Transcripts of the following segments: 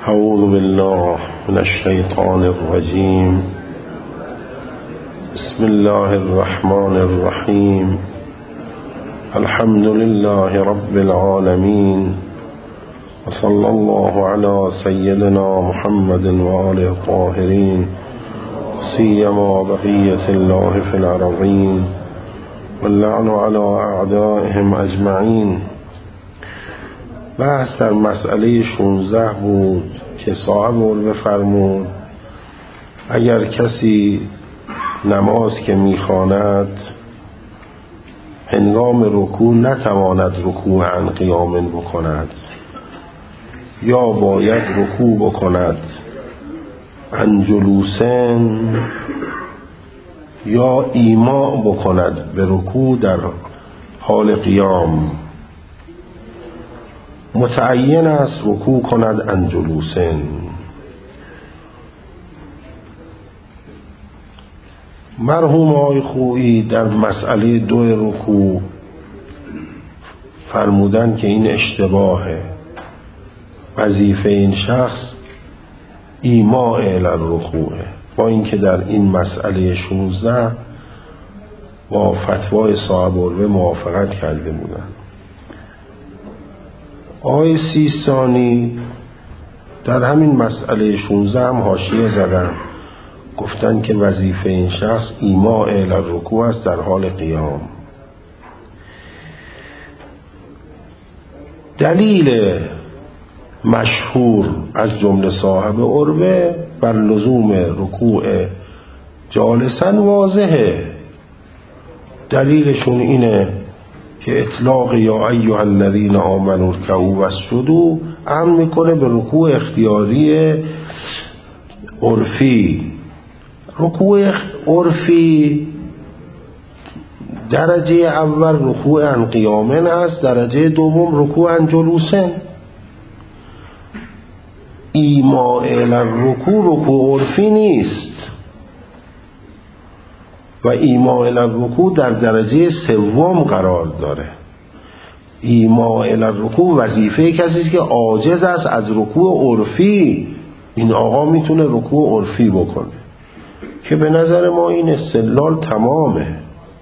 اعوذ بالله من الشیطان الرجیم. بسم الله الرحمن الرحیم. الحمد لله رب العالمین وصلی الله علی سیدنا محمد و آله الطاهرین سیما بقیة الله فی الارضین واللعن علی اعدائهم اجمعین. بحث در مسئله 16 بود که صاحب علوه فرمود اگر کسی نماز که میخواند هنگام رکوع نتواند رکوعا قیاما بکند یا باید رکوع بکند عن جلوسن یا ایماء بکند به رکوع در حال قیام، متعین است رکوع کند عن جلوسن. مرحوم آقای خویی در مسئله 2 رکوع فرمودن که این اشتباهه. وظیفه این شخص ایماء الی الرکوعه، با اینکه در این مسئله 16 با فتوای صاحب علوه موافقت کرده بودند. آقای سیستانی در همین مسئله 16 هم حاشیه زدن، گفتن که وظیفه این شخص ایماء الی الرکوع است در حال قیام. دلیل مشهور از جمله صاحب عروه بر لزوم رکوع جالسا واضحه. دلیلشون اینه که اطلاق یا ایها الذین آمنوا ارکعوا واسجدوا امر میکنه به رکوع اختیاری عرفی. رکوع عرفی درجه اول رکوع عن قیامن است، درجه دوم رکوع عن جلوسن. ایماء الی الرکوع رکوع عرفی نیست و ایماء الی الرکوع در درجه سوم قرار داره. ایماء الی الرکوع وظیفه کسی است که عاجز است از رکوع عرفی. این آقا میتونه رکوع عرفی بکنه که به نظر ما این استدلال تمامه.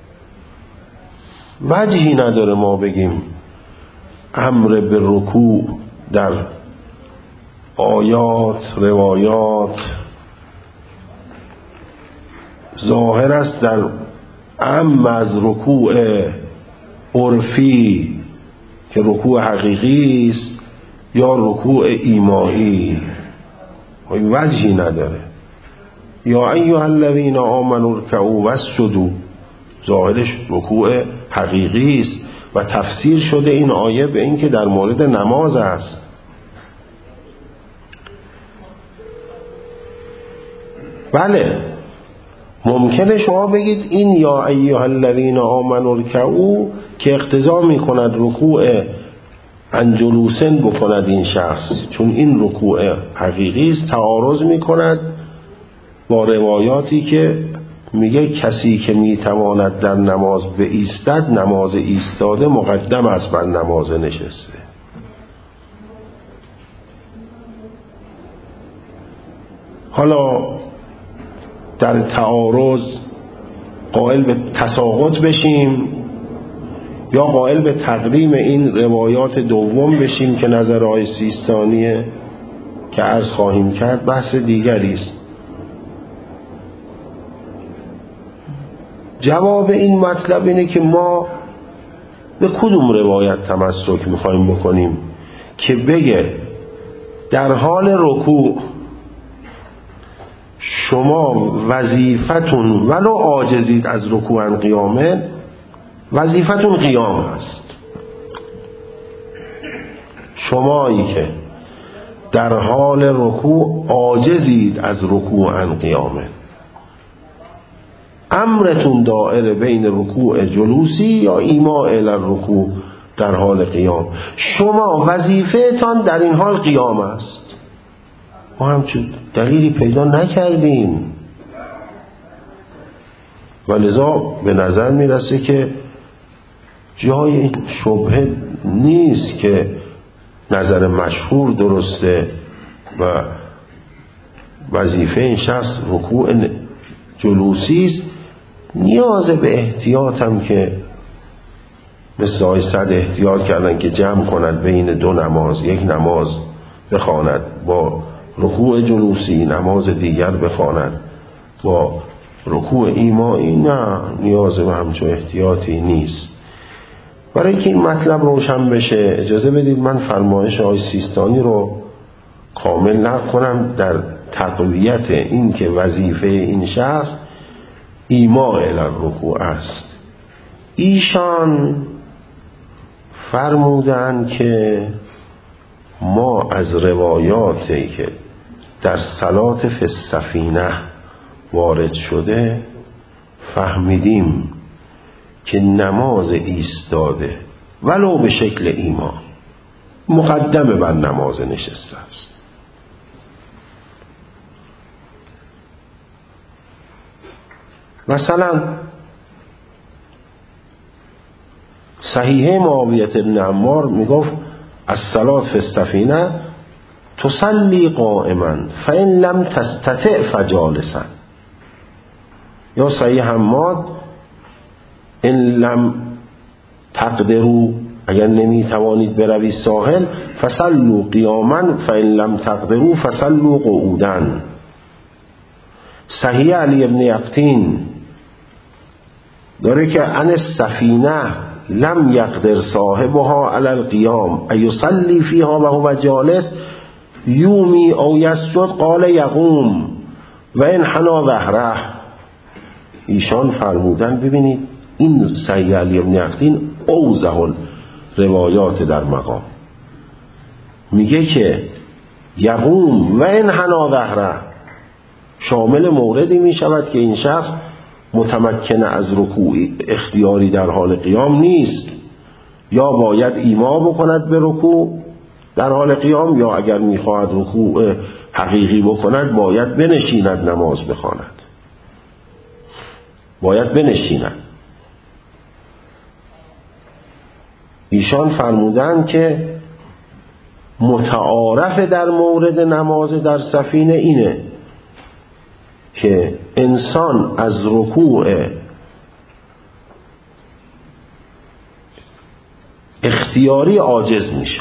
وجهی نداره ما بگیم امر به رکوع در آیات روایات ظاهر است در ام از رکوع عرفی که رکوع حقیقی است یا رکوع ایمایی. وجهی نداره. یا ایها الذین آمنوا ارکعوا واسجدوا ظاهرش رکوع حقیقی است و تفسیر شده این آیه به این که در مورد نماز است. بله ممکنه شما بگید این یا ایها الذین آمنوا ارکعوا که اقتضا میکند رکوع عن جلوسن بکند این شخص، چون این رکوع حقیقی است، تعارض میکند با روایاتی که میگه کسی که میتواند در نماز بایستد نماز ایستاده مقدم است بر نماز نشسته. حالا در تعارض قائل به تساقط بشیم یا قائل به تقدیم این روایات دوم بشیم که نظر آقای سیستانیه که عرض خواهیم کرد بحث دیگری است. جواب این مطلب اینه که ما به کدوم روایت تمسک میخوایم بکنیم که بگه در حال رکوع شما وظیفتون ولو عاجزید از رکوع عن قیامه وظیفتون قیام است. شمایی که در حال رکوع عاجزید از رکوع عن قیامه امرتون دائره بین رکوع جلوسی یا ایماء الی الرکوع در حال قیام. شما وظیفه‌تان در این حال قیام است. ما همچون دلیلی پیدا نکردیم و لذا به نظر میرسه که جای این شبهه نیست که نظر مشهور درسته و وظیفه این شخص رکوع جلوسی است، نیاز به احتیاط هم که مثل آقای صد احتیاط کردن که جمع کند بین دو نماز، یک نماز بخواند با رکوع جلوسی، نماز دیگر بخواند با رکوع ایمایی، نه، نیاز به همچون احتیاطی نیست. برای اینکه این مطلب روشن بشه اجازه بدید من فرمایش آقای سیستانی رو کامل نقل کنم در تقویت این که وظیفه این شخص ایما الی الرکوع است. ایشان فرمودن که ما از روایاتی که در صلات فی السفینه وارد شده فهمیدیم که نماز ایستاده ولو به شکل ایما مقدم بر نماز نشسته است. مثلا صحیحه معاویه بن عمار میگفت الصلاة فی السفینه تصلی قائما فإن لم تستطع فجالسا، یا صحیح حماد ان لم تقدروا، اگر نمیتوانید بروید ساحل فصلوا قیاما فإن لم تقدروا فصلوا قعودا. صحیح علی ابن یقطین داره که عن السفینه لم یقدر صاحبها علی القیام ایصلی فیها و هو جالس یومی او یسجد قال یقوم و ان حنا ظهره. ایشان فرمودن ببینید این صحیح علی ابن یقطین اوضح روایات در مقام، میگه که یقوم و ان حنا ظهره شامل موردی میشود که این شخص متمکن از رکوع اختیاری در حال قیام نیست، یا باید ایما بکند به رکوع در حال قیام، یا اگر میخواهد رکوع حقیقی بکند باید بنشیند نماز بخواند، باید بنشیند. ایشان فرمودند که متعارف در مورد نماز در سفینه اینه که انسان از رکوع اختیاری عاجز میشه،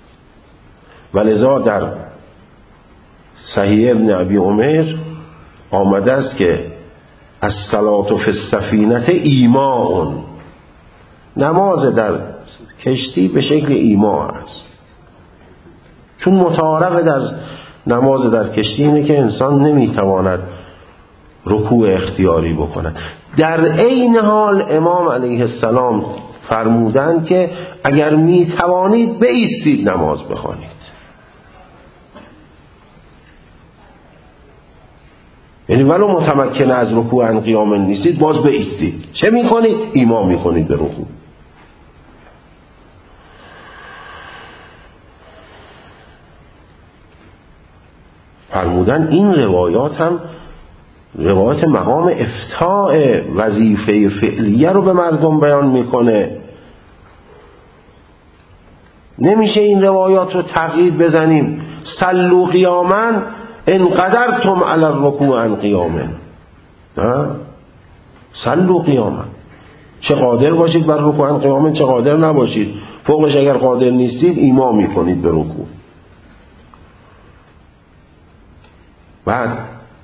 ولذا در صحیح ابن ابی عمر آمده است که الصلاة فی السفینه ایماء، نماز در کشتی به شکل ایما است، چون متعارف در نماز در کشتی اینه که انسان نمیتواند رکوع اختیاری بکنه. در عین حال امام علیه السلام فرمودند که اگر می توانید بایستید نماز بخوانید، یعنی ولو متمکن از رکوع ان قیام نیستید باز بایستید. چه می کنید؟ ایما می کنید به رکوع. فرمودن این روایات هم روایت مقام افتاء وظیفه فعلیه رو به مردم بیان میکنه. نمیشه این روایات رو تغییر بزنیم صلوا قیاما ان قدرتم علی الرکوع عن قیام، صلوا قیاما، چه قادر باشید بر رکوع عن قیام، چه قادر نباشید، فوقش اگر قادر نیستید ایما میکنید به رکوع. بعد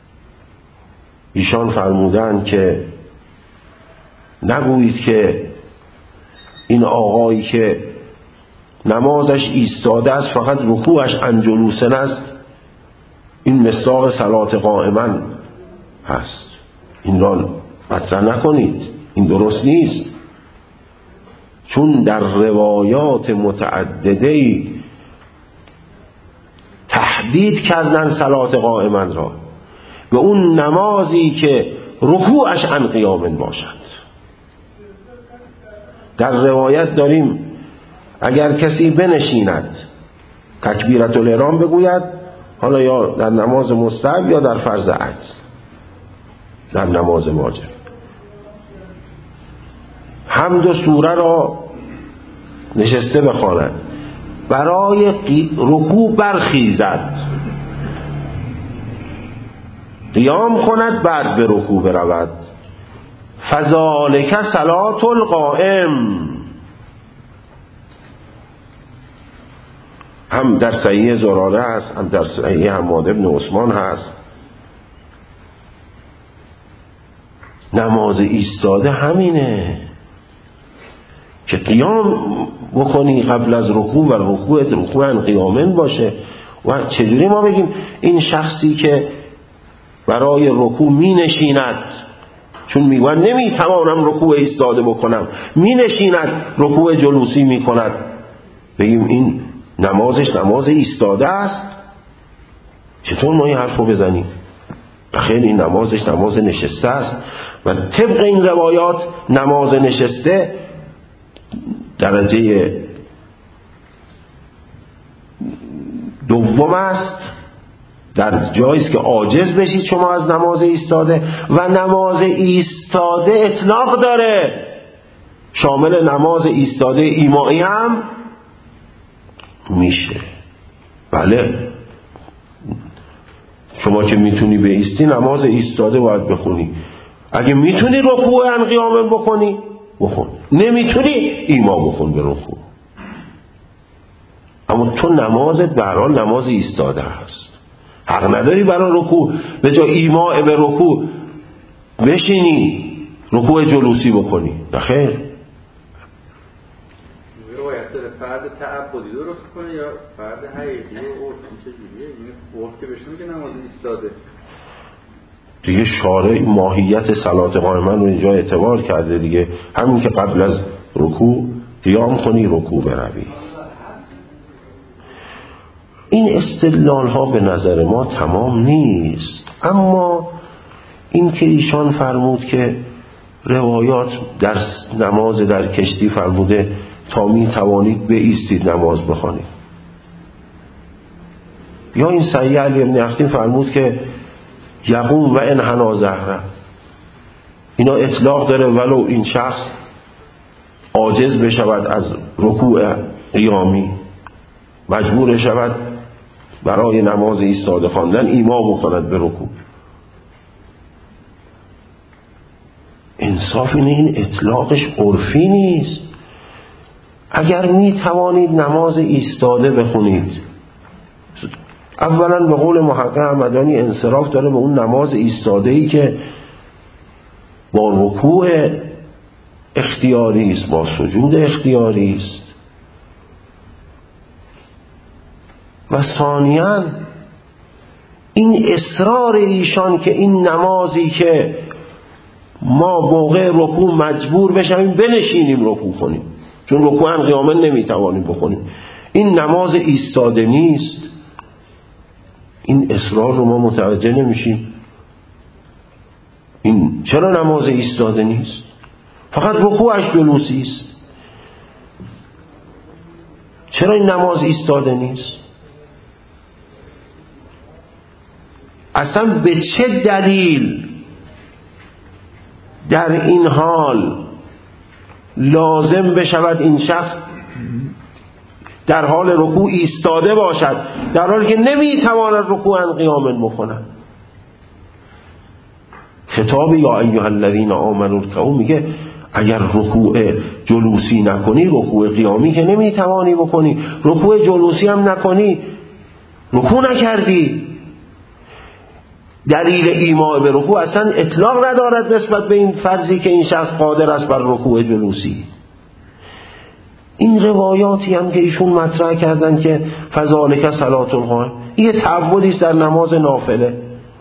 ایشان فرمودند که نگویید که این آقایی که نمازش ایستاده است فقط رکوعش عن جلوسن است، این مصداق صلات قائما هست، این را مطرح نکنید، این درست نیست. چون در روایات متعدده تحدید کردن صلات قائما را به اون نمازی که رکوعش عن قیام باشد. در روایت داریم اگر کسی بنشیند تکبیرة الاحرام بگوید، حالا یا در نماز مستحب یا در فرض عجز، در نماز واجب، حمد و سوره را نشسته بخواند، برای رکوع برخیزد، قیام کند بعد به رکوع برود. فذالک صلاة القائم. هم در صحیح زراره هست، هم در صحیح حماد بن عثمان هست. نماز ایستاده همینه که قیام بکنی قبل از رکوع و رکوع قیامن باشه. و چجوری ما بگیم این شخصی که برای رکوع می نشیند، چون میگن نمیتوانم رکوع ایستاده بکنم، می نشیند رکوع جلوسی می کند، بگیم این نمازش نماز ایستاده است؟ چطور ما این حرف رو بزنیم؟ خیلی این نمازش نماز نشسته است و طبق این روایات نماز نشسته درجه دوم است، در جاییست که عاجز بشید شما از نماز ایستاده. و نماز ایستاده اطلاق داره، شامل نماز ایستاده ایمائی هم میشه. بله، شما که میتونی بایستی نماز ایستاده باید بخونی. اگه میتونی رکوع قیام بکنی بخون، نمیتونی ایما بخون به رکوع. اما تو نمازت به هر حال نماز ایستاده هست، حق نداری برای رکوع به جای ایما به رکوع بشینی رکوع جلوسی بکنی. نخیر. فرد تعبدی درست کنه یا فرد حقیقی و عرفی چجوریه؟ این عرف که بشنم که نماز ایستاده دیگه شارع ماهیت صلات قائمه رو اینجا اعتبار کرده دیگه، همین که قبل از رکوع قیام کنی رکوع بروی. این استدلال ها به نظر ما تمام نیست، اما این که ایشان فرمود که روایات در نماز در کشتی فرموده تا می توانید بایستید نماز بخوانید، یا این صحیح علی بن اختی فرمود که یقوم و انحنا ظهره، اینا اطلاق داره ولو این شخص عاجز بشود از رکوع قیامی، مجبور شود برای نماز ایستاده خواندن ایما بکند به رکوع. انصاف اینه این اطلاقش عرفی نیست. اگر می توانید نماز ایستاده بخونید، اولا به قول محقق همدانی انصراف داره به اون نماز ایستاده‌ای که با رکوع اختیاری است، با سجود اختیاری است. و ثانیاً این اصرار ایشان که این نمازی که ما موقع رکوع مجبور بشیم بنشینیم رکوع کنیم، چون رکوع قیام نمیتوانیم بکنیم، این نماز ایستاده نیست. این اصرار رو ما متوجه نمیشیم. این چرا نماز ایستاده نیست؟ فقط رکوعش جلوسی است. چرا این نماز ایستاده نیست؟ اصلا به چه دلیل در این حال لازم بشود این شخص در حال رکوع ایستاده باشد در حالی که نمیتواند رکوع قیام بکند؟ خطاب یا ایها الذین آمنوا ارکعوا میگه اگر رکوع جلوسی نکنی رکوع قیامی که نمیتوانی بکنی، رکوع جلوسی هم نکنی رکوع نکردی. دلیل ایما به رکوع اصلا اطلاق ندارد نسبت به این فرضی که این شخص قادر است بر رکوع جلوسی. این روایاتی هم که ایشون مطرح کردن که فذالک صلاة القائم، این تعبدی است در نماز نافله.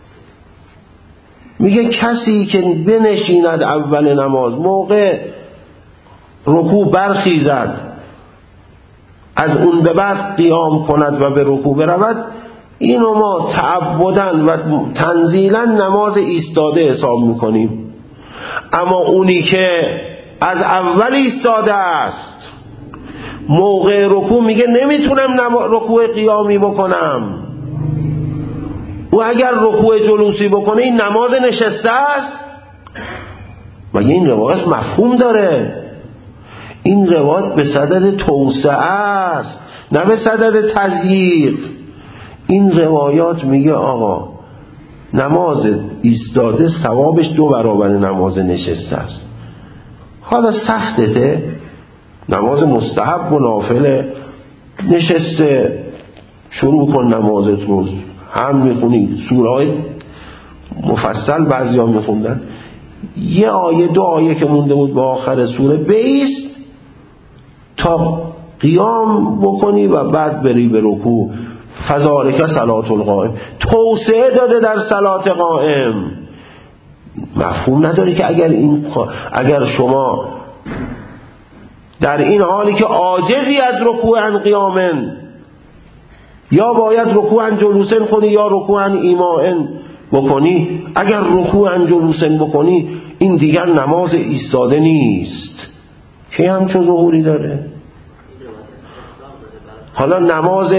میگه کسی که بنشیند اول نماز موقع رکوع برخیزد، از اون به بعد قیام کند و به رکوع برود، اینو ما تعبداً و تنزیلاً نماز ایستاده حساب میکنیم. اما اونی که از اول ایستاده است موقع رکوع میگه نمیتونم رکوع قیامی بکنم، و اگر رکوع جلوسی بکنه این نماز نشسته است. مگه این روایت مفهوم داره؟ این روایت به صدد توسعه است نه به صدد تضییق. این روایات میگه آقا نماز ایستاده ثوابش 2 برابر نماز نشسته است. حالا سختته، نماز مستحب و نافله، نشسته شروع کن نمازت رو، هم میخونی سوره‌های مفصل بعضیا میخوندن، یه آیه 2 آیه که مونده بود به آخر سوره بایست تا قیام بکنی و بعد بری به رکوع. فذالک صلاة القائم، توسعه داده در صلات قائم. مفهوم نداره که اگر شما در این حالی که عاجزی از رکوع عن قیامن، یا باید رکوع عن جلوسن کنی یا رکوع عن ایماءن بکنی، اگر رکوع عن جلوسن بکنی این دیگر نماز ایستاده نیست که همچون ظهوری داره. حالا نماز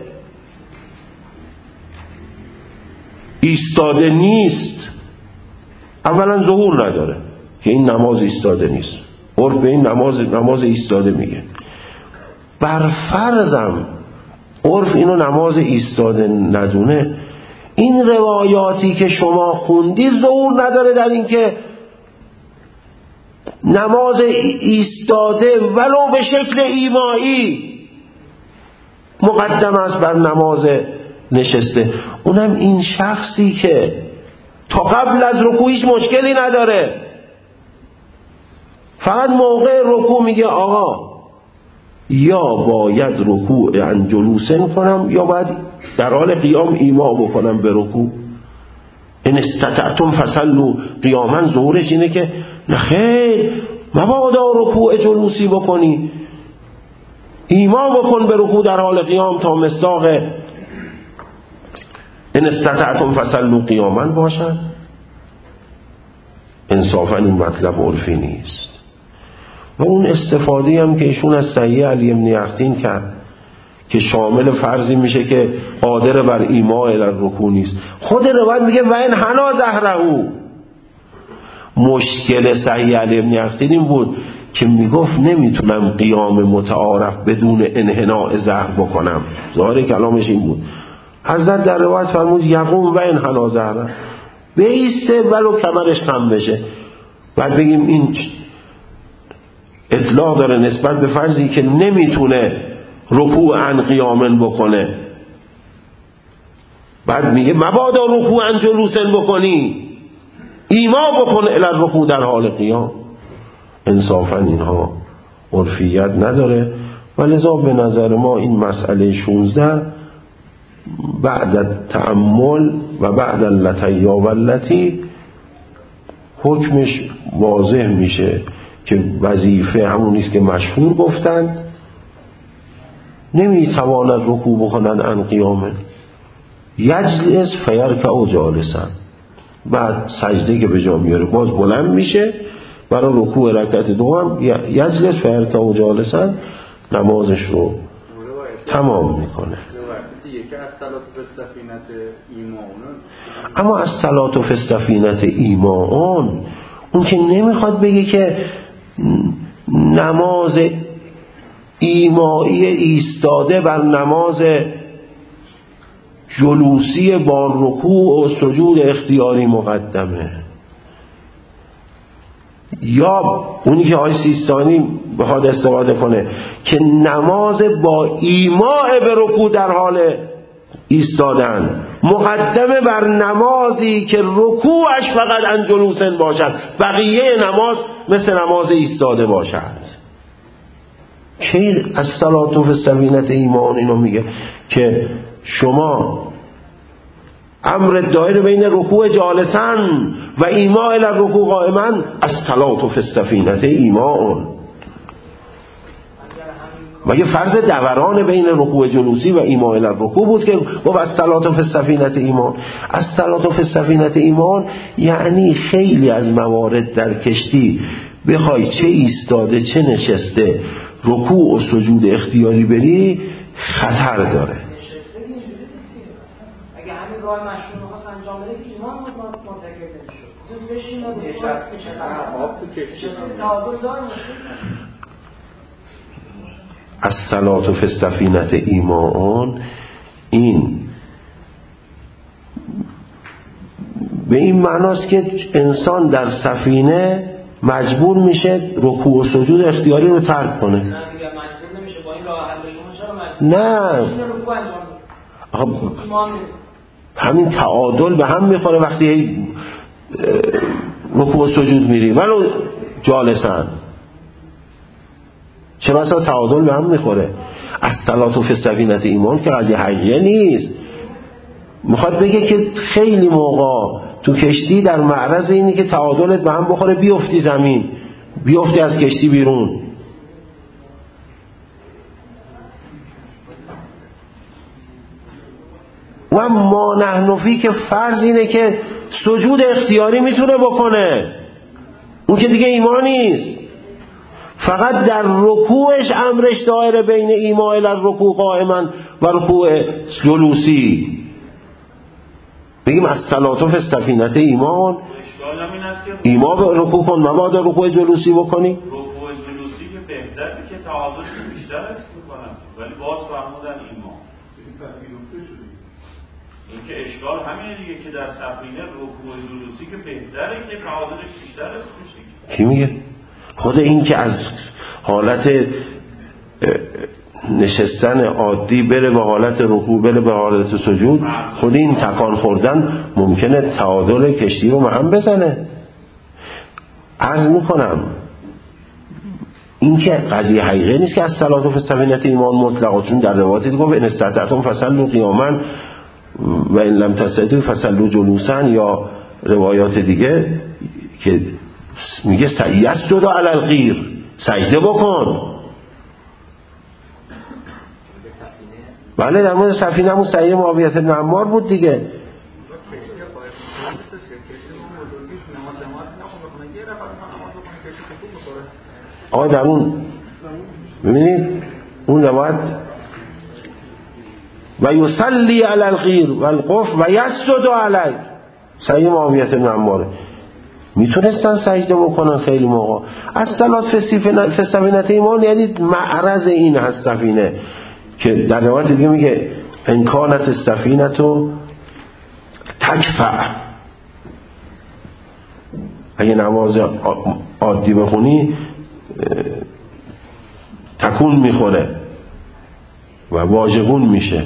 ایستاده نیست، اولا ظهور نداره که این نماز ایستاده نیست، عرف به این نماز ایستاده میگه. بر فرضم عرف اینو نماز ایستاده ندونه، این روایاتی که شما خوندی ظهور نداره در این که نماز ایستاده ولو به شکل ایمایی مقدم است بر نماز نشسته. اونم این شخصی که تا قبل از رکوع هیچ مشکلی نداره، فقط موقع رکوع میگه آقا یا باید رکوع عن جلوسن کنم یا باید در حال قیام ایما بکنم به رکوع. ان استطعتم فصلوا قیاما، ظهورش اینه که نخیر مبادا رکوع جلوسی بکنی، ایما بکن به رکوع در حال قیام تا مصداق ان استطعتم فصلوا قیاما باشد. انصافا این مطلب عرفی نیست. و اون استفاده هم که ایشون از صحیح علی بن یقطین کرد که شامل فرضی میشه که قادر بر ایما الی رکوع نیست، خود روایت میگه و ان حنا ظهره. مشکل صحیح علی بن یقطین این بود که میگفت نمیتونم قیام متعارف بدون انحناء ظهر بکنم، ظاهر کلامش این بود. حضرت در روایت فرمود یقوم و ان حنا ظهره، بیسته ولو کمرش خم بشه. بعد بگیم این اطلاق داره نسبت به فرضی که نمیتونه رکوع عن قیامن بکنه. بعد میگه مبادا رکوع عن جلوسن بکنی، ایما بکنه الی رکوع در حال قیام. انصافا اینها عرفیت نداره و لذا به نظر ما این مسئله 16 بعد تأمل و بعد اللتی و اللتی حکمش واضح میشه که وظیفه همون نیست که مشهور گفتن، نمیتواند رکوع بکنن عن قیامه، یجلس فیرکع جالسا، بعد سجده که به جا میاره باز بلند میشه برای رکوع رکعت دوم، یجلس فیرکع جالسا، نمازش رو تمام میکنه. اما از صلات و فستفینت ایمان اون که نمیخواد بگه که نماز ایمایی ایستاده بر نماز جلوسی با رکوع و سجود اختیاری مقدمه، یا اونی که آقای سیستانی بخواد استفاده کنه که نماز با ایماء به رکوع در حال ایستادن مقدمه بر نمازی که رکوعش فقط عن جلوسن باشد، بقیه نماز مثل نماز ایستاده باشد. که از صلات و فستفینت ایمان اینو میگه که شما امر دایر بین رکوع جالسن و ایما الی رکوع قائما از صلات و فستفینت ایمان. مگه فرض دوران بین رکوع جلوسی و ایما الی رکوع بود که گفت از صلات و فستفینت ایمان؟ از صلات و فستفینت ایمان یعنی خیلی از موارد در کشتی بخوای چه ایستاده چه نشسته رکوع و سجود اختیاری بری خطر داره. اگه همین راه مشروع رو خواست انجام بده که ایمان بود مرتکب نمیشد. بشین و از صلات و فستفینت ایمان این به این معناست که انسان در سفینه مجبور میشه رکوع و سجود اختیاری رو ترک کنه. نه دیگه مجبور نمیشه، با این راه حل شما چرا مجبور؟ نه همین تعادل به هم میخوره وقتی رکوع و سجود میری ولو جالسن، چه بسا تعادل به هم میخوره. الصلاة فی السفینة ایمان که قضیه حقیقیه نیست. میخواد بگه که خیلی موقع تو کشتی در معرض اینی که تعادلت به هم بخوره، بیفتی زمین، بیفتی از کشتی بیرون. و ما نحنفی که فرض اینه که سجود اختیاری میتونه بکنه، اون که دیگه ایمان نیست. فقط در رکوعش امرش دایره بین ایماء الرکوع قائما و رکوع جلوسی. بگیم الصلاة فی السفینة ایمان، ایمان به رکوع کن مبادا رکوع جلوسی بکنی. رکوع جلوسی که بهتره که تعادلش بیشتر است میکنن، ولی باز فرمودن ایمان. این که اشکال همینه دیگه که در سفینه رکوع جلوسی که بهتره که تعادلش بیشتر است میشه. کی میگه؟ خود این که از حالت نشستن عادی بره به حالت رکوع، بره به حالت سجود، خود این تکان خوردن ممکنه تعادل کشتی رو هم بزنه. عرض میکنم این که قضیه حقیقی نیست که از الصلاة فی السفینة ایمان مطلقا، چون در روایتی گفت ان استطعتم فصلوا قیاما و ان لم تستطیعوا فصلوا جلوسا، یا روایات دیگه که میگه یسجد علی الغیر، سجده بکن. بله در مورد سفینه همون سعی معاویه بن عمار بود دیگه. آقا در اون ببینید اون روایت و یصلی علی الغیر و القف و یسجد علی، سعی معاویه بن عمار میتونستن سجده بکنن خیلی موقع. الصلاة فی السفینة ایمان یعنی معرض این هست سفینه، که در روایت دیگه میگه ان کانت السفینة تکفع، اگه نماز عادی بخونی تکون میخوره و واجبون میشه.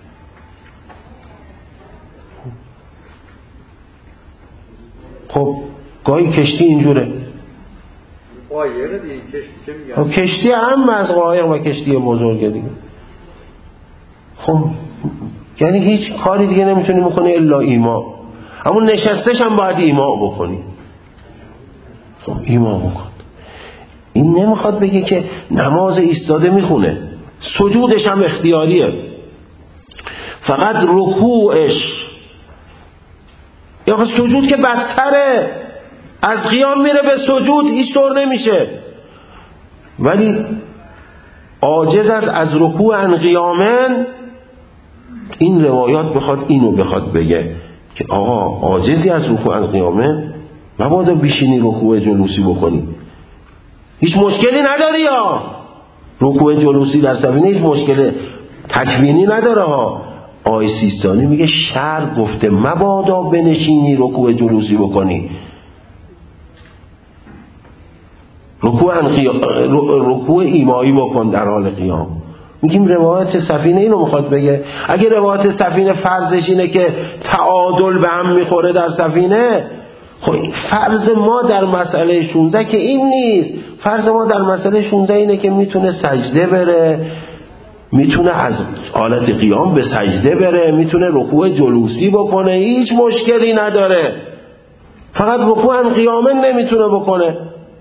خب گاهی کشتی اینجوره، قایقه دیگه کشتی چه میگن؟ کشتی هم از قایق و کشتی بزرگه دیگه. خب یعنی هیچ کاری دیگه نمیتونی بکنی الا ایما، اما نشستش هم باید ایما بکنی. خب ایما بکن. این نمیخواد بگه که نماز ایستاده میخونه، سجودش هم اختیاریه، فقط رکوعش یا سجود که بدتره، از قیام میره به سجود هیچ طور نمیشه، ولی عاجز از رکوع عن قیامن. این روایات بخواد اینو بخواد بگه که آقا عاجزی از رکوع عن قیامن مبادا بیشینی رکوع جلوسی بکنی، هیچ مشکلی نداری. یا رکوع جلوسی در سفینه هیچ مشکل تکوینی نداره ها. آیه سیستانی میگه شرع گفته مبادا بنشینی رکوع جلوسی بکنی، رکوع ایمایی بکن در حال قیام. میگیم روایت سفینه اینو میخواد بگه. اگه روایت سفینه فرضش اینه که تعادل به هم میخوره در سفینه، خب فرض ما در مسئله 16 که این نیست. فرض ما در مسئله 16 اینه که میتونه سجده بره، میتونه از حالت قیام به سجده بره، میتونه رکوع جلوسی بکنه، هیچ مشکلی نداره، فقط رکوع عن قیامن نمیتونه بکنه.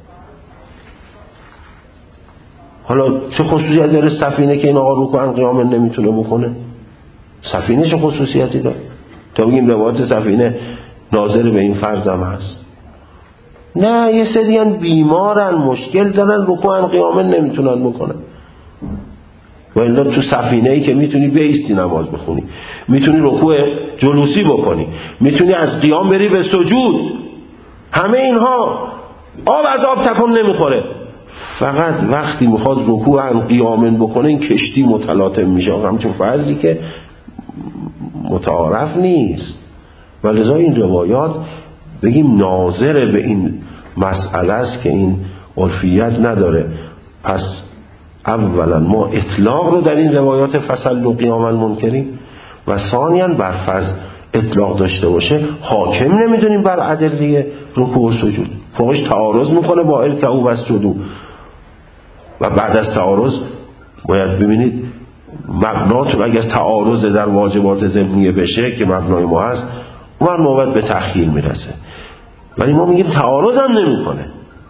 حالا چه خصوصیتی داره سفینه که این آقا رکوع عن قیامن نمیتونه بکنه؟ سفینه چه خصوصیتی داره؟ تا بگیم روایت سفینه ناظر به این فرض هم هست. نه، یه سریان بیمارن، مشکل دارن، رکوع عن قیامن نمیتونن بکنن. و الا تو سفینه ای که میتونی بیستی نماز بخونی، میتونی رکوع جلوسی بکنی، میتونی از قیام بری به سجود، همه اینها آب از آب تکون نمیخوره. فقط وقتی میخواد رکوع عن قیامن بکنه این کشتی متلاطم میشه، همچون فرضی که متعارف نیست. و لذا این روایات بگیم ناظر به این مسئله است که این عرفیت نداره. پس اولا ما اطلاق رو در این روایات فصل قیام المنکرین و ثانیاً بر فرض اطلاق داشته باشه حاکم نمیدونیم بر ادله رکوع و سجود. فوقش تعارض میکنه با ارکعوا واسجدوا و بعد از تعارض باید ببینید مبنات رو اگر تعارض در واجبات ضمنیه بشه که مبنای ما هست اون موقع به تأخیر میرسه. ولی ما میگیم تعارض هم نمیکنه.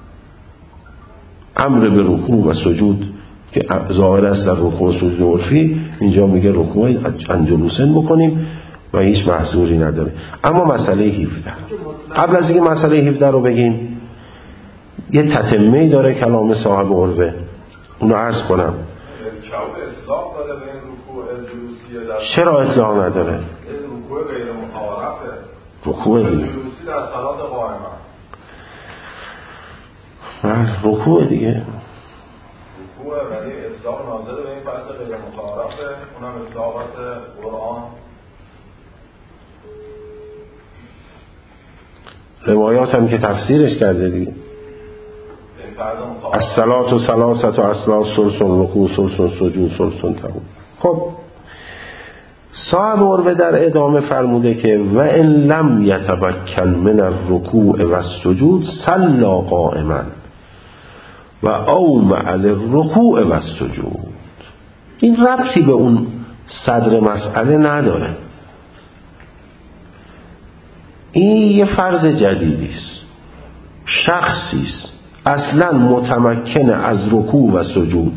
امر به رکوع و سجود که ظاهر است در رکوع و سجود عرفی، اینجا میگه رکوع انجلوسن بکنیم و هیچ محظوری نداره. اما مسئله 17 قبل از اینکه مسئله 17 رو بگیم یه تتمه‌ای داره کلام صاحب عروه، اونو عرض کنم. چرا اطلاق نداره؟ رکوع غیر متعارفه. رکوع دیگه جلوسی در صلات قائمه. رکوع دیگه رکوع ولی اطلاق ناظر به این بحث غیر متعارفه، اونم اطلاقات قرآن. روایات هم که تفسیرش کرده دیگه. الصلاة ثلاثة اصلا ثلث رکوع ثلث سجود ثلث تقوم. خب صاحب عروه در ادامه فرموده که و ان لم یتمکن من الرکوع و السجود صلی قائما و اومع الرکوع و السجود. این ربطی به اون صدر مسئله نداره. این یه فرض جدیدی است، شخصی است اصلا متمکن از رکوع و سجود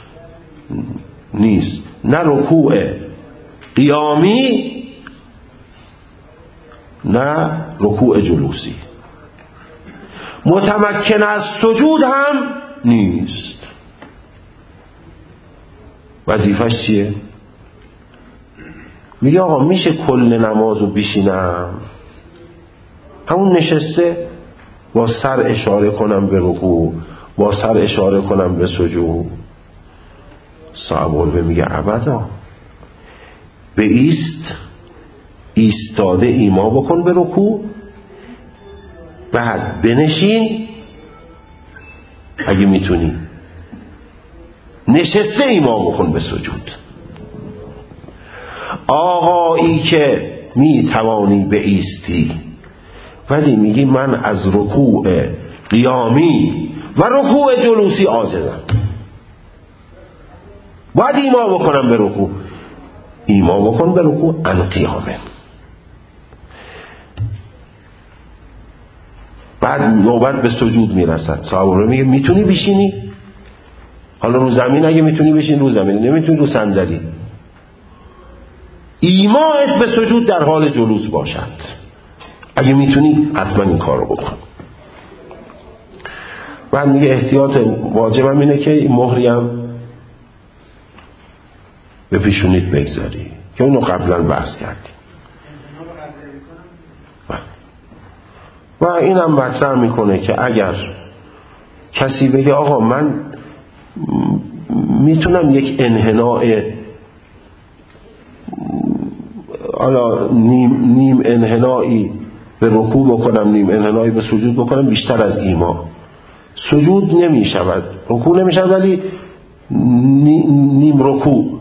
نیست، نه رکوع قیامی نه رکوع جلوسی، متمکن از سجود هم نیست. وظیفش چیه؟ میگه آقا میشه کل نمازو بشینم، همون نشسته با سر اشاره کنم به رکوع، با سر اشاره کنم به سجود. صاحب عروه میگه ابدا، به ایستاده ایما بکن به رکوع، بعد بنشین اگه میتونی، نشسته ایما بکن به سجود. آقایی که میتوانی به ایستی ولی میگی من از رکوع قیامی و رکوع جلوسی عاجزم، باید ایما بکنم به رکوع، ایما بکن به رکوع ان قیامه. بعد نوبت به سجود میرسد، صاحب رو میگه میتونی بشینی؟ حالا رو زمین اگه میتونی بشین رو زمین، نمیتونی رو صندلی. ایماءت به سجود در حال جلوس باشد، اگه میتونی حتما این کار رو بکن. بعد میگه احتیاط واجبم اینه که مهری هم به پیشونیت بگذاری که اونو قبلا بحث کردیم و اینم مطرح میکنه که اگر کسی بگه آقا من میتونم یک انحناء حالا نیم انحنایی به رکوع بکنم، نیم انحنایی به سجود بکنم، بیشتر از ایما. سجود نمی شود، رکوع نمی شود، ولی نیم رکوع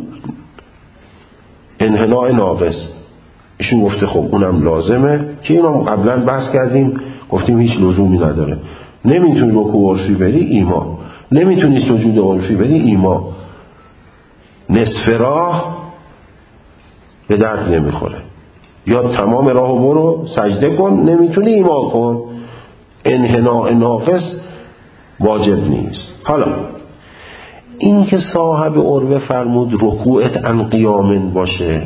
انحناء ناقص. ایشون گفته خب اونم لازمه که اینم قبلا بحث کردیم، گفتیم هیچ لزومی نداره. نمیتونی رکوع عرفی بری ایما، نمیتونی سجود عرفی بری ایما. نصف راه به درد نمیخوره، یا تمام راهو برو سجده کن، نمیتونی ایما کن. انحناء ناقص واجب نیست. حالا این که صاحب عروه فرمود رکوعت ان قیام باشه،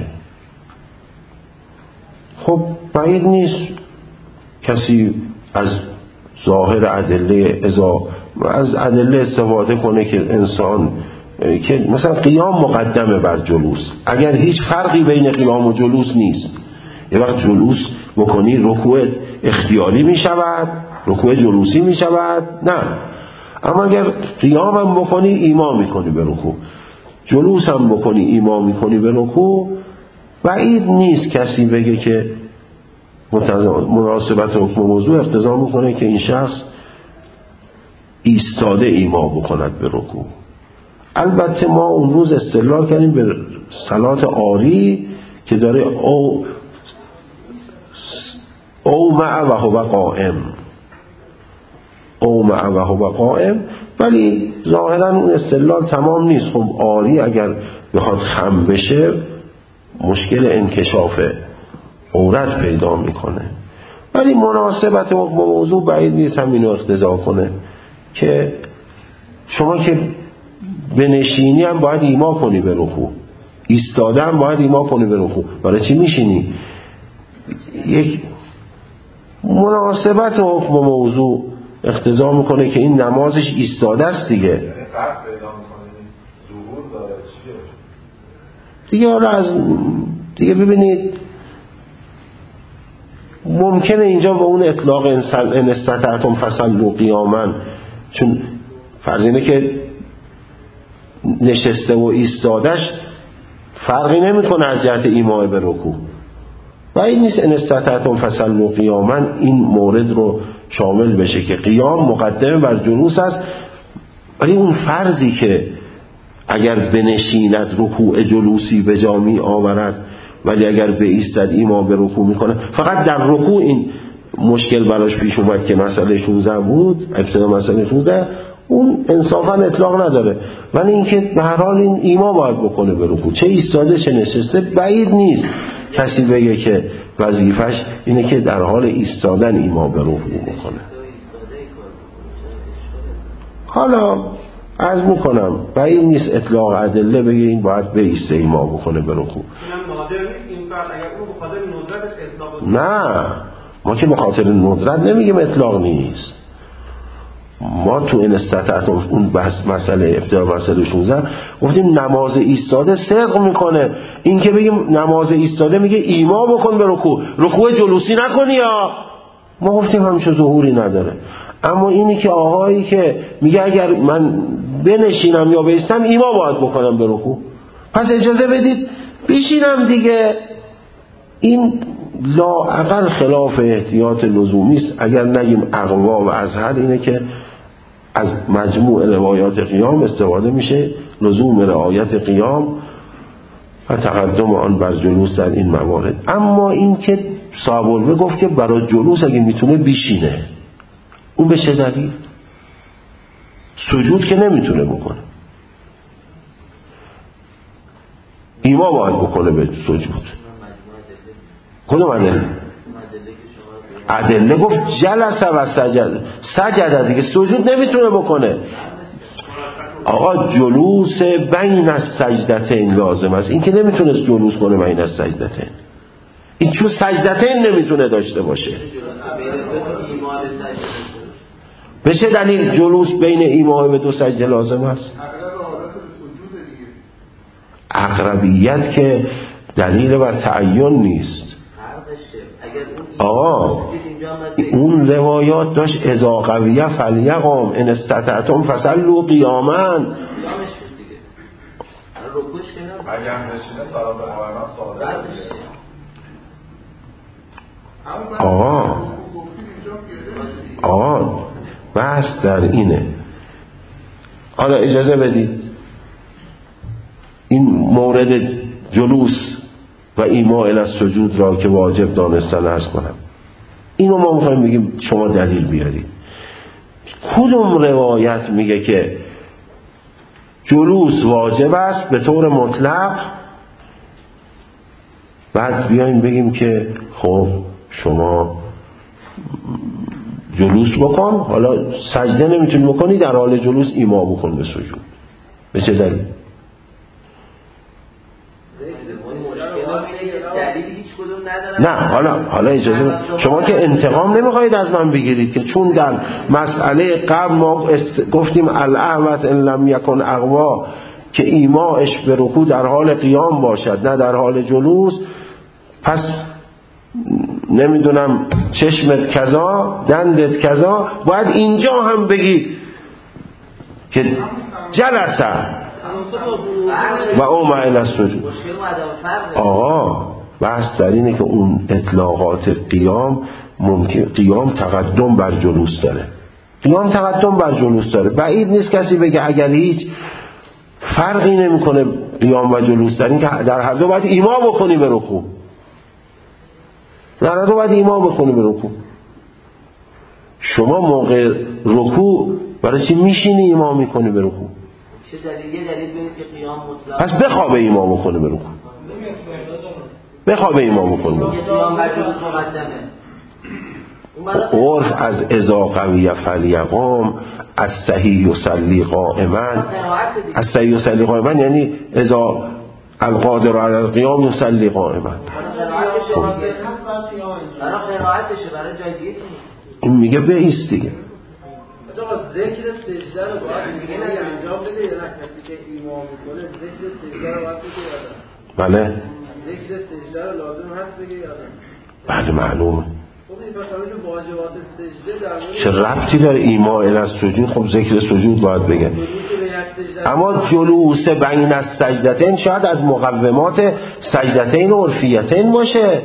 خب بعید نیست کسی از ظاهر ادله از ادله استفاده کنه که انسان که مثلا قیام مقدمه بر جلوس، اگر هیچ فرقی بین قیام و جلوس نیست، یه وقت جلوس بکنی رکوع اختیاری می شود، رکوع جلوسی می شود، نه. اما اگر قیام هم بکنی ایما می کنی به رکوع، جلوس هم بکنی ایما می کنی به رکوع، بعید نیست کسی بگه که مناسبت حکم موضوع اقتضا میکنه که این شخص ایستاده ایما بکند به رکوع. البته ما اون روز استدلال کردیم به صلات آری که داره او مع و هو قائم، او مع و هو قائم، ولی ظاهرا اون استدلال تمام نیست. خب آری اگر بخواد خم بشه مشکل انکشاف عورت پیدا میکنه، ولی مناسبت حکم موضوع بعید نیست همینو اقتضا کنه که شما که بنشینی هم باید ایما کنی به رکوع، ایستاده هم باید ایما کنی به رکوع، برای چی میشینی؟ یک مناسبت حکم موضوع اقتضا میکنه که این نمازش ایستاده است دیگه. دیگه ببینید ممکنه اینجا به اون اطلاق ان استطعتم فصلوا قیاما، چون فرض اینه که نشسته و ایستادش فرقی نمیکنه از جهت ایماء به رکوع، و این نیست ان استطعتم فصلوا قیاما این مورد رو شامل بشه که قیام مقدمه بر جلوس است، ولی اون فرضی که اگر بنشیند رکوع جلوسی به جا می آورد ولی اگر به ایستد ایما به رکوع میکنه، فقط در رکوع این مشکل براش پیش اومد که مسئله 16 بود، ابتدا مسئله 16 اون انصافا اطلاق نداره، ولی اینکه به هر حال این ایما باید بکنه به رکوع، چه ایستاده چه نشسته. بعید نیست کسی بگه که وظیفش اینه که در حال ایستادن ایما به رکوع بکنه. حالا عرض میکنم بعید نیست اطلاق ادله بگه این باید به ایسته ایما بکنه به رکوع. نه، ما که به خاطر ندرت نمیگیم اطلاق نیست. ما تو این استطاعتم اون بحث مسئله ابتدا مسئله 16 گفتیم نماز ایستاده صدق میکنه. این که بگیم نماز ایستاده میگه ایما بکن به رکوع، رکوع جلوسی نکنی، یا ما گفتیم همچه ظهوری نداره. اما اینی که آقایی که میگه اگر من بنشینم یا بایستم ایما باید بکنم به رکوع، پس اجازه بدید بشینم دیگه، این لااقل خلاف احتیاط لزومی است. اگر نگیم اقوا و ازهر اینه که از مجموع روایات قیام استفاده میشه، لزوم رعایت قیام و تقدم آن بر جلوس در این موارد. اما این که صاحب العلم گفت که برای جلوس اگه میتونه بیشینه، اون به چه دلیل؟ سجود که نمیتونه بکنه، ایما باید بکنه به سجود. کدوم ادله؟ ادله گفت جلسه و سجده دیگه، سجود نمیتونه بکنه. آقا جلوس بین از سجدتین لازم است، این که نمیتونه جلوس کنه بین از سجدتین، این چون سجدتین نمیتونه داشته باشه. به چه دلیل جلوس بین ایما و دو سجده لازم است؟ اقربیت که دلیل بر تعین نیست. آقا اون روایات داشت اذا قویه فلیقام ان استطعتم فصلوا قیاما. اگر نشینه طرف قائما صادق. آقا بحث در اینه. حالا اجازه بدید این مورد جلوس و ایما الی السجود را که واجب دانستن عرض کنم. اینو ما میخوایم بگیم شما دلیل بیارید. کدوم روایت میگه که جلوس واجب است به طور مطلق، بعد بیایم بگیم که خب شما جلوس بکن، حالا سجده نمیتونی بکنی، در حال جلوس ایما بکن به سجود. به چه دلیل؟ نه حالا اجازه شما که انتقام نمیخواید از من بگیرید که چون در مسئله قبل ما گفتیم الاعوت ان لم یکن اقوا که ایماش به رکوع در حال قیام باشد نه در حال جلوس، پس نمیدونم چشمت کذا دندت کذا، باید اینجا هم بگی که جلسه و او معیل السجود. آقا بحث در اینه که اون اطلاقات قیام ممکن قیام تقدم بر جلوس داره. قیام تقدم بر جلوس داره. بعید نیست کسی بگه اگر هیچ فرقی نمیکنه قیام و جلوس در این که در هر دو باید ایما بکنی به رکوع. در هر دو باید ایما بکنی به رکوع. شما موقع رکوع برای چی میشینی ایما میکنی به رکوع؟ چه دلیل؟ یه دلیل بگید که قیام مطلق. پس بخوابه ایما بکنه به رکوع. بخوابه ایما بکنه به رکوع. قیام بر جلوس مقدمه. عرف از اذا قوی فلیقوم از صحیح یصلی قائما. از صحیح یصلی قائما یعنی اذا القادر علی القیام یصلی قائما. برای قرائتشه برای جای دیگه این میگه بایست دیگه. ذکر سجده رو باید دیگه انجام بده یا نه؟ کسی که ایمان میکنه ذکر سجده رو باید بگه یا نه؟ بله ذکر سجده رو لازم هست بگه یا نه؟ بله معلومه. واجبات سجده چه ربطی داره ایماء الی السجود؟ خب ذکر سجود باید بگه. اما جلوس بین السجدتین شاید از مقومات سجدتین و عرفیتین باشه.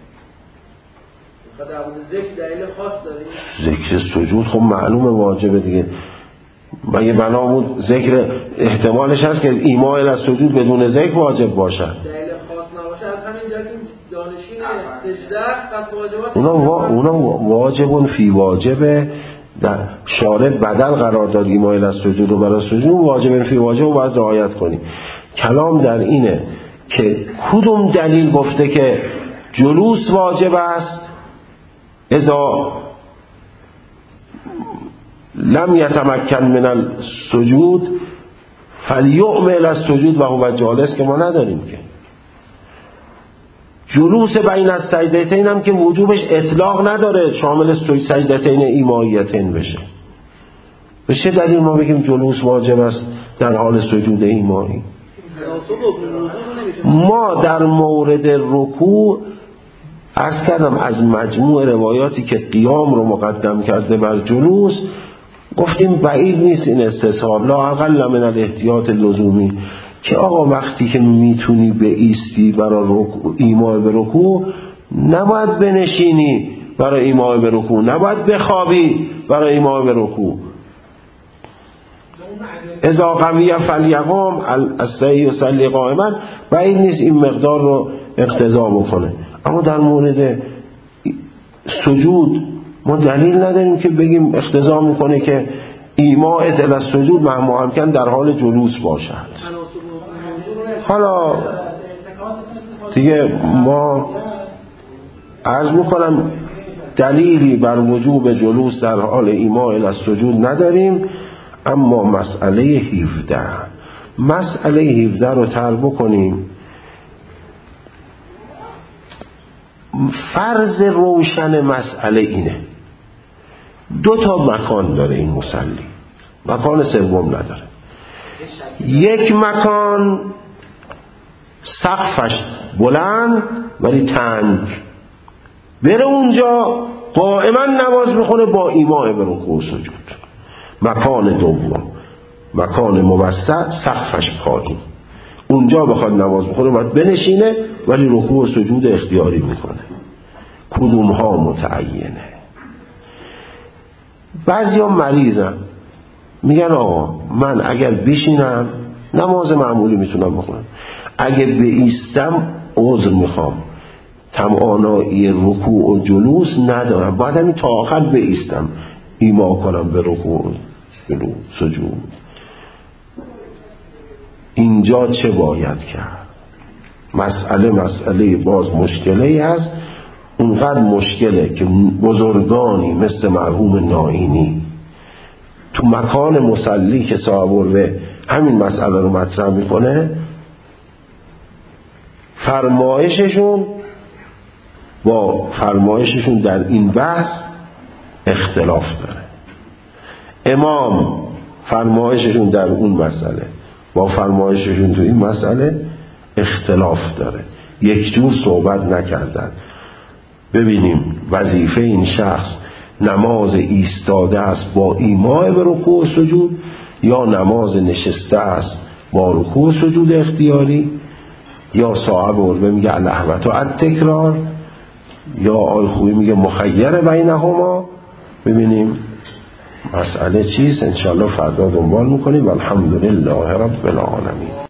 ذکر سجود خب معلومه واجبه دیگه. مگه بنا بود ذکر احتمالش هست که ایماء الی السجود بدون ذکر واجب باشه. اونا واجبون فی واجبه. در شارع بدل قرار داد ایماء الی السجود رو برای سجود، واجبن فی واجب رو باید رعایت کنی. کلام در اینه که کدوم دلیل گفته که جلوس واجب است اذا لم یتمکن من السجود فلیعمل السجود و هو جالس، که ما نداریم که. جلوس بین السجدتین هم که وجوبش اطلاق نداره شامل سجدتین ایماییتین بشه. به چه دلیل ما بگیم جلوس واجب است در حال سجود ایمایی؟ ما در مورد رکوع عرض کردم از مجموع روایاتی که قیام رو مقدم کرده بر جلوس گفتیم بعید نیست این استصحاب لا اقل من الاحتیاط اللزومی که آقا وقتی که میتونی بایستی برای ایماء به رکوع نباید بنشینی برای ایماء به رکوع، نباید بخوابی برای ایماء به رکوع. اذا قوی فلیقوم الصحیح یصلی قائما بعید نیست این مقدار رو اقتضا بکنه. اما در مورد سجود ما دلیل نداریم که بگیم اقتضا میکنه که ایماء الی السجود مهما امکن در حال جلوس باشد. حالا دیگه ما عرض میکنم دلیلی بر وجوب جلوس در حال ایماء الی السجود نداریم. اما مسئله 17 رو طرح بکنیم. فرض روشن مسئله اینه 2 مکان داره این مصلی، مکان سوم نداره. یک مکان سقفش بلند ولی تنگ، بره اونجا قائما نماز بخونه با ایماء به رکوع و سجود. مکان دوم مکان موسط سقفش پایین، اونجا بخواد نماز بخونه باید بنشینه ولی رکوع و سجود اختیاری میکنه. کدوم ها متعینه؟ بعضی ها مریضن میگن آقا من اگر بشینم نماز معمولی میتونم بخونم، اگه بایستم عذر میخوام، تمانایی رکوع و جلوس ندارم، باید همین تا آخر بایستم ایما کنم به رکوع و جلوس سجود. اینجا چه باید کرد؟ مسئله باز مشکلی هست، اونقدر مشکله که بزرگانی مثل مرحوم نائینی تو مکان مصلی که صاحب همین مسئله رو مطرح میکنه فرمایششون با فرمایششون در این بحث اختلاف داره. امام فرمایششون در اون مسئله با فرمایششون تو این مسئله اختلاف داره، یک جور صحبت نکردن. ببینیم وظیفه این شخص نماز ایستاده است با ایماء به رکوع و سجود یا نماز نشسته است با رکوع و سجود اختیاری. یا صاحب عربه میگه الاحوت و التکرار، یا آی خوبی میگه مخیر بینهما. ببینیم مسئله چیست، انشاءالله فردا دنبال میکنیم. والحمدلله رب العالمین.